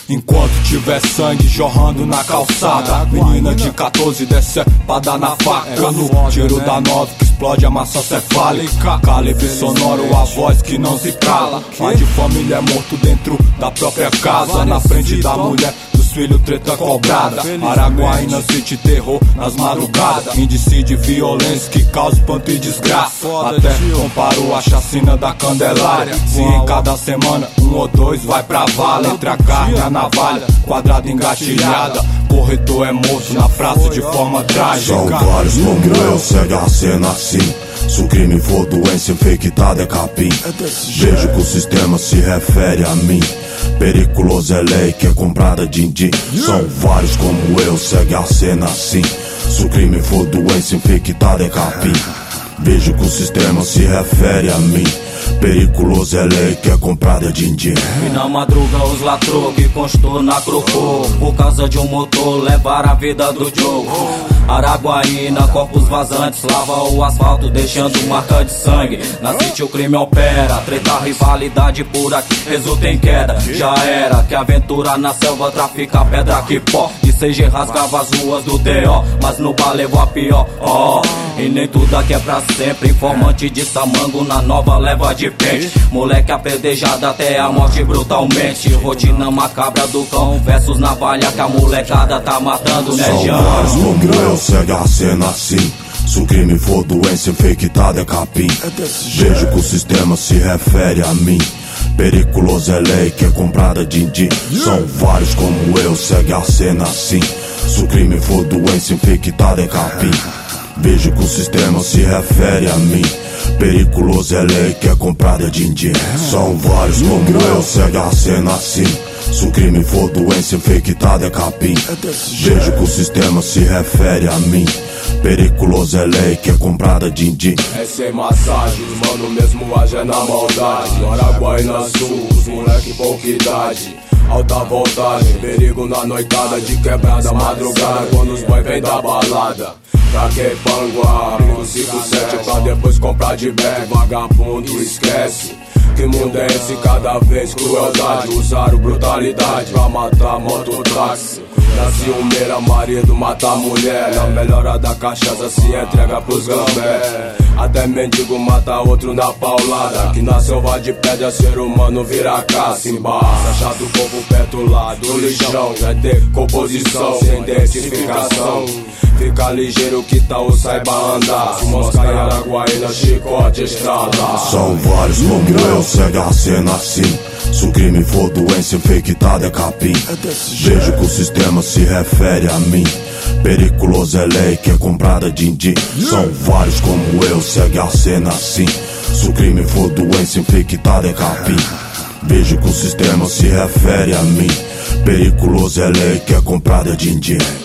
Enquanto tiver sangue jorrando na calçada, menina de 14 decepada na faca. No tiro da 9 que explode a massa cefálica, calibre sonoro, a voz que não se cala. Pai de família é morto dentro da própria casa, na frente da mulher dos filhos, treta cobrada. Araguaína City, terror nas madrugadas, índice de violência que causa espanto e desgraça. Até comparou a chacina da Candelária. Se em cada semana um ou dois vai pra vala, entre a carne e a navalha, quadrada engatilhada, corretor é morto na praça de forma trágica. São vários como eu, segue a cena assim. Se o crime for doença infectada é capim. Vejo que o sistema se refere a mim. Periculoso é lei que é comprada din-din. São vários como eu, segue a cena assim. Se o crime for doença infectada é capim. Vejo que o sistema se refere a mim. Periculoso é lei que é comprada din-din. E na madruga os latrou que constou na crocô, por causa de um motor levar a vida do jogo. Araguaína, corpos vazantes, lava o asfalto deixando marca de sangue. Na City o crime opera, treta, rivalidade por aqui resulta em queda. Já era que aventura na selva, trafica pedra que pó. De CG rasgava as ruas do DO, mas no bar levou a pior. E nem tudo aqui é pra sempre, informante de Samango na nova leva de pente. Moleque apedrejado até a morte brutalmente. Rotina macabra do cão versus navalha que a molecada tá matando, né, Jean? São vários como eu, segue a cena assim. Se o crime for doença infectada é capim. Vejo que o sistema se refere a mim. Periculoso é lei que é comprada din-din. São vários como eu, segue a cena assim. Se o crime for doença infectada é capim. Vejo que o sistema se refere a mim. Periculoso é lei que é comprada din-din. São vários como eu, segue a cena assim. Se o crime for doença infectada é capim. Vejo que o sistema se refere a mim. Periculoso é lei que é comprada din-din. É sem massagem, os mano mesmo age na maldade. Araguaína Sul, os moleque pouca idade. Alta voltagem, perigo na noitada, de quebrada madrugada, quando os boy vem da balada. Pra que panguá, 557 pra depois comprar de bag. Vagabundo esquece, que mundo é esse? Cada vez crueldade, usaram brutalidade pra matar mototáxi. Na ciumeira, marido mata a mulher. Na melhora da cachaça se entrega pros gambé. Até mendigo mata outro na paulada. Que na selva de pedra ser humano vira caça. Embaça, chato o povo perto lá do lixão. É decomposição, sem identificação. Fica ligeiro que tal saiba andar. Se moscar em Araguaína, chicote estrada. São vários como eu, segue a cena assim. Se o crime for doença infectada é capim. Vejo que o sistema se refere a mim. Periculoso é lei que é comprada din-din. São vários como eu, segue a cena assim. Se o crime for doença infectada é capim. Vejo que o sistema se refere a mim. Periculoso é lei que é comprada din-din.